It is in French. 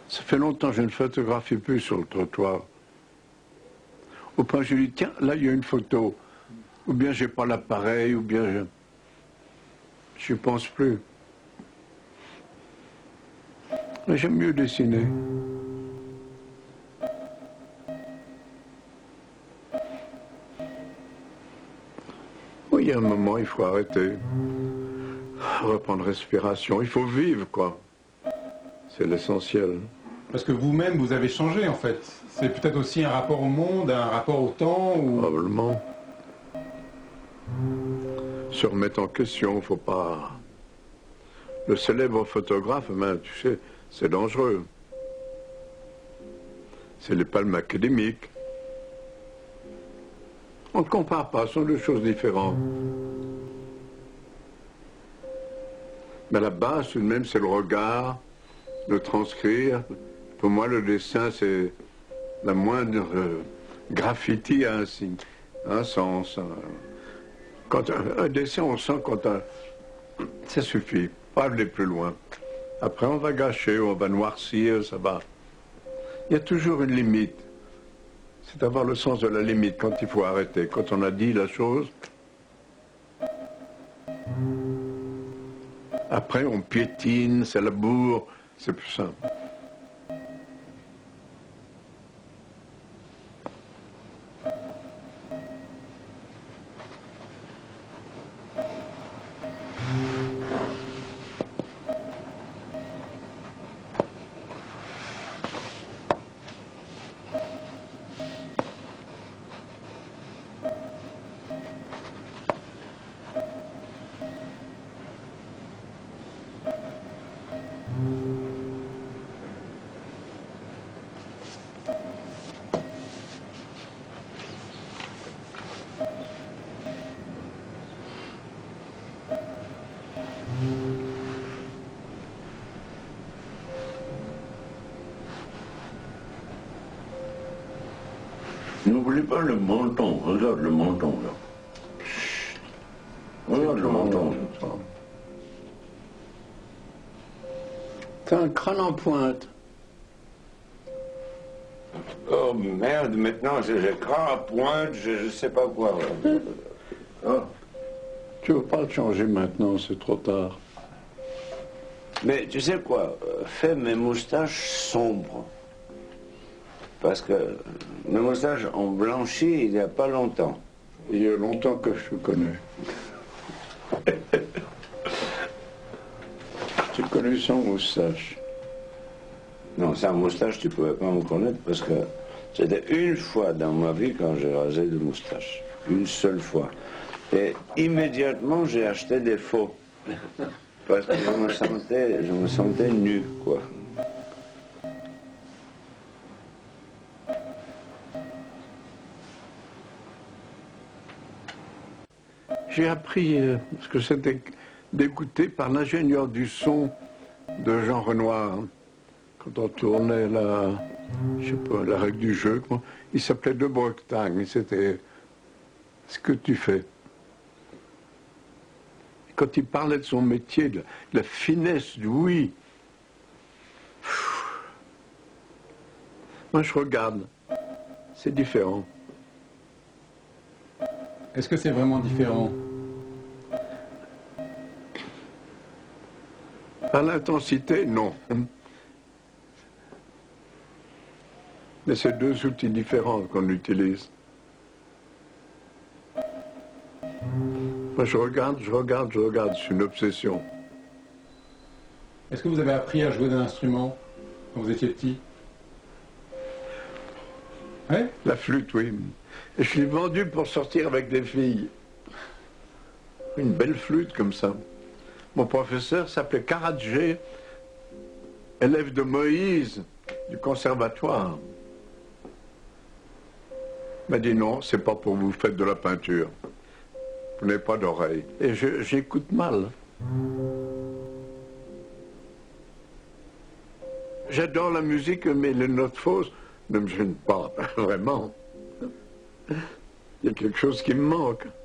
Ça fait longtemps que je ne photographie plus sur le trottoir. Au point je dis, tiens, là il y a une photo. Ou bien j'ai pas l'appareil, ou bien je n'y pense plus. Mais j'aime mieux dessiner. Oui, il y a un moment, il faut arrêter. Reprendre respiration. Il faut vivre, quoi. C'est l'essentiel. Parce que vous-même, vous avez changé, en fait. C'est peut-être aussi un rapport au monde, un rapport au temps ou... Probablement. Se remettre en question, il ne faut pas... Le célèbre photographe, ben, tu sais, c'est dangereux. C'est les palmes académiques. On ne compare pas, ce sont deux choses différentes. Mais la base, tout de même, c'est le regard, le transcrire. Pour moi, le dessin, c'est la moindre graffiti a un signe, un sens. Quand un dessin, on sent quand ça suffit, pas aller plus loin. Après, on va gâcher, on va noircir, ça va. Il y a toujours une limite. C'est d'avoir le sens de la limite quand il faut arrêter. Quand on a dit la chose, après on piétine, c'est la bourre, c'est plus simple. N'oublie pas le menton, regarde le menton là. Chut. Regarde le menton. T'as un crâne en pointe. Oh merde, maintenant j'ai le crâne à pointe, je sais pas quoi. Oh. Tu veux pas le changer maintenant, c'est trop tard. Mais tu sais quoi, fais mes moustaches sombres. Parce que mes moustaches ont blanchi il n'y a pas longtemps. Il y a longtemps que je te connais. Tu connais sans moustache. Non, sans moustache, tu ne pouvais pas me connaître parce que c'était une fois dans ma vie quand j'ai rasé de moustache. Une seule fois. Et immédiatement, j'ai acheté des faux. Parce que je me sentais nu, quoi. J'ai appris ce que c'était d'écouter par l'ingénieur du son de Jean Renoir. Quand on tournait je sais pas, la règle du jeu, il s'appelait De Bretagne, c'était ce que tu fais. Quand il parlait de son métier, de la finesse du oui, moi je regarde, c'est différent. Est-ce que c'est vraiment différent? Par l'intensité, non. Mais c'est deux outils différents qu'on utilise. Moi, je regarde, c'est une obsession. Est-ce que vous avez appris à jouer d'un instrument quand vous étiez petit? Oui? La flûte, oui. Et je l'ai vendue pour sortir avec des filles. Une belle flûte comme ça. Mon professeur s'appelait Karadjé, élève de Moïse du conservatoire. Il m'a dit non, c'est pas pour vous, faites de la peinture. Vous n'avez pas d'oreille. Et j'écoute mal. J'adore la musique, mais les notes fausses ne me gênent pas, vraiment. Il y a quelque chose qui me manque.